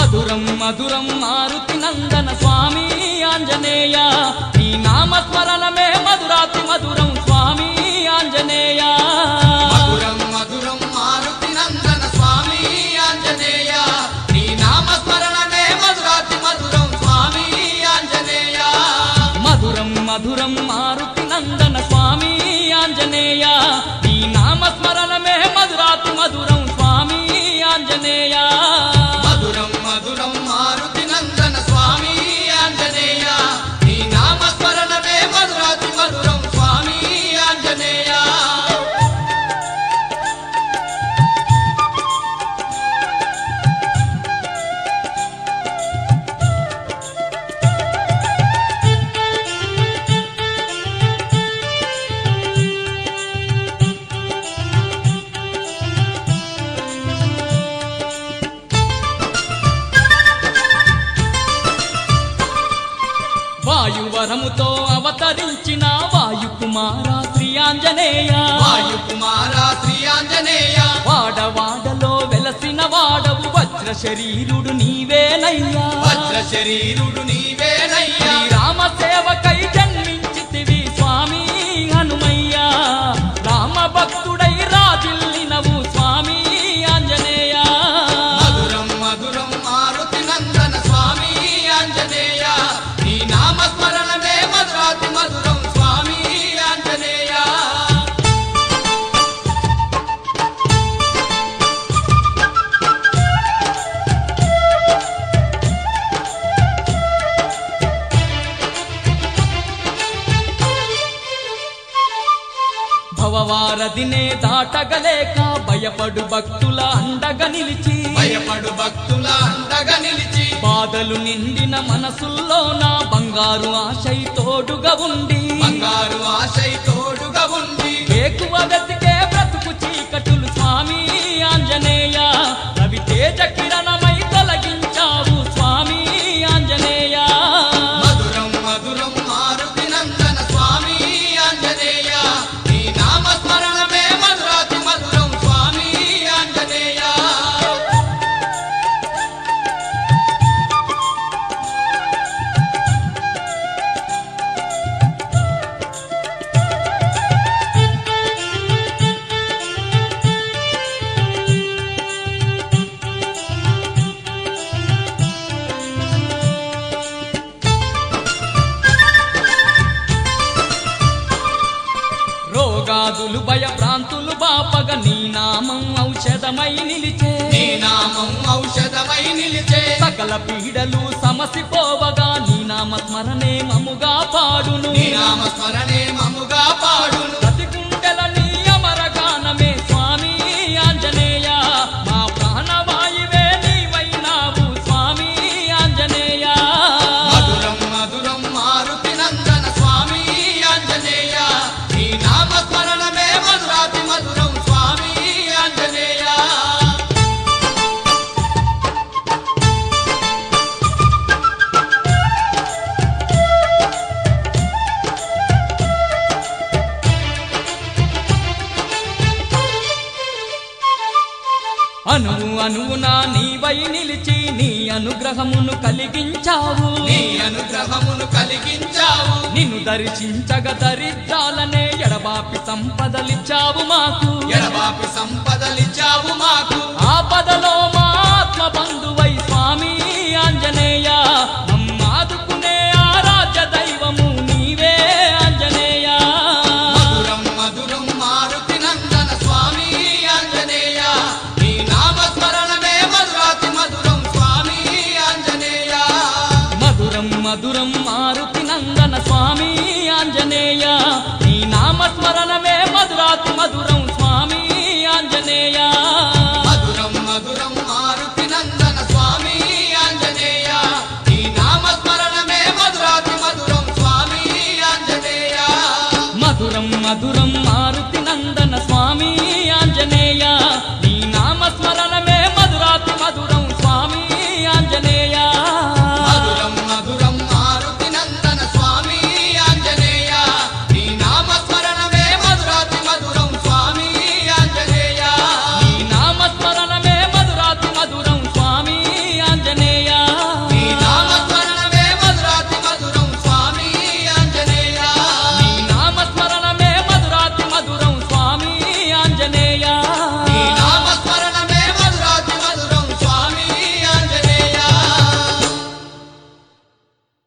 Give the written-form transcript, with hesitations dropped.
మధురం మధురం మారుతి నందన స్వామి ఆంజనేయ నీ నామస్మరణమే మధురాతి మధురం స్వామి ఆంజనేయ మధురం మధురం మారుతి నందన స్వామి ఆంజనేయ నీ నామస్మరణమే మధురాతి మధురం స్వామి ఆంజనేయ మధురం మధురం మారుతి నందన స్వామి ఆంజనేయ నీ నామస్మరణమే మధురాతి మధురం స్వామి ఆంజనేయ మధురం మధురం మారుతి నందన స్వామి ఆంజనేయ నీ నామస్మరణమే మధురాతి మధురం స్వామి ఆంజనేయ వాయువరముతో అవతరించిన వాయుకుమార శ్రీ ఆంజనేయ వాయుకుమార శ్రీ ఆంజనేయ వాడవాడలో వెలసిన వాడవు వజ్ర శరీరుడు నీవేనయ్యా వజ్ర శరీరుడు నీవేనయ్యా రామ సేవకై జన్మించితివి స్వామి హనుమయ్య రామ భక్తుడై రాజిల్లినవు స్వామి ఆంజనేయ మధురం మధురం మారుతి నందన స్వామి ఆంజనేయ నీ నామస్మరణమే మధురాతి మధురం స్వామి ఆంజనేయ భవవారదినే దాటగలేక భయపడు భక్తుల అండగా నిలిచి భయపడు భక్తుల అండగా నిలిచి బాధలు నిండిన మనసుల్లో నా బంగారు ఆశై తోడుగా ఉండి బంగారు ఆశై తోడుగా ఉండి ఎక్కువ వెతికే బ్రతుకు చీకటులు స్వామి ఆంజనేయ రవి తేజ కిరణమై తొలగించావు స్వామి ఆంజనేయ మధురం మధురం మారుతి నందన స్వామి ఆంజనేయ నీ నామస్మరణమే మధురాతి మధురం స్వామి ఆంజనేయ రోగాదులు భయభ్రాంతులు బాపగ నీ నామం ఔషధమై నిలిచే నీ నామం ఔషధమై నిలిచే సకల పీడలు సమసిపోవగా నీ నామస్మరణే మముగా పాడును నీ నామస్మరణే మమ్ముగా పాడును ప్రతి గుండెల నీ అమరగానమే స్వామి ఆంజనేయ మా ప్రాణవాయువే నీవైనావు స్వామి ఆంజనేయ మధురం మధురం మారుతి నందన స్వామి ఆంజనేయ నీ నామస్మరణమే మధురాతి మధురం స్వామి ఆంజనేయ అనువు అనువునా నీవై నిలిచి నీ అనుగ్రహమును కలిగించావు నీ అనుగ్రహమును కలిగించావు నిన్ను దర్శించగ దరిద్రాలనే ఎడబాపి సంపదలిచ్చావు మాకు ఎడబాపి సంపదలిచ్చావు మాకు ఆపదలో మా ఆత్మ బంధువై స్వామి ఆంజనేయ మమ్మాదుకునే ఆరాధ్య దైవము నీవే ఆంజనేయ మధురం మధురం మారుతి నందన స్వామి ఆంజనేయ నీ నామస్మరణమే మధురాతి మధురం స్వామి ఆంజనేయ మధురం మధురం మారుతి నందన స్వామి ఆంజనేయ నీ నామస్మరణమే మధురాతి మధురం